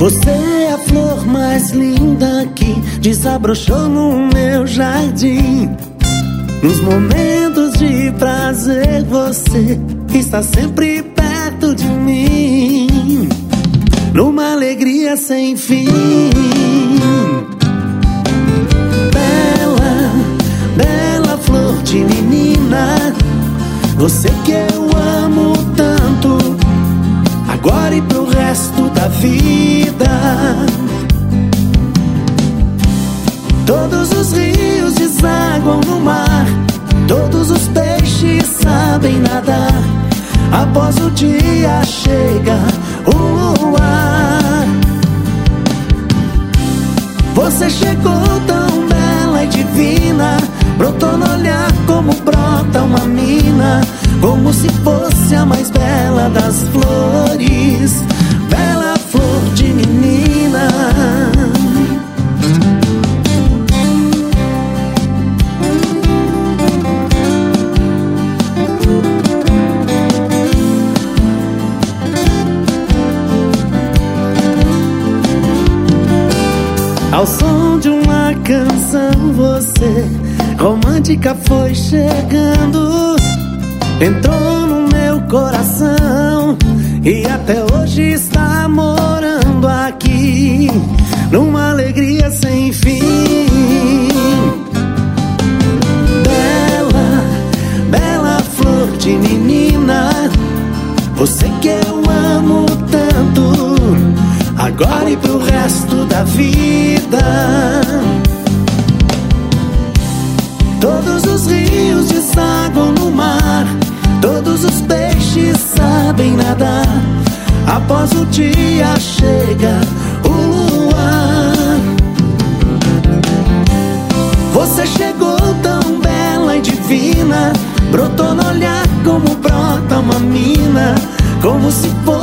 Você é a flor mais linda que desabrochou no meu jardim. Nos momentos de prazer você está sempre perto de mim, numa alegria sem fim. Bela, bela flor de menina, você que eu amo tanto, agora e pro resto da vida. Todos os rios desaguam no mar, todos os peixes sabem nadar. Após o dia chega o luar. Você chegou tão bela e divina, brotou no olhar como brota uma mina, como se fosse a mais bela das flores. Bela flor de menina. Ao som de uma canção você, romântica, foi chegando, entrou no meu coração e até hoje está morando aqui, numa alegria sem fim. Bela, bela flor de menina, você que eu amo tanto, agora e pro resto da vida. Todos os rios desaguam no mar, todos os peixes sabem nadar. Após o dia chega o luar. Você chegou tão bela e divina, brotou no olhar como brota uma mina, como se fosse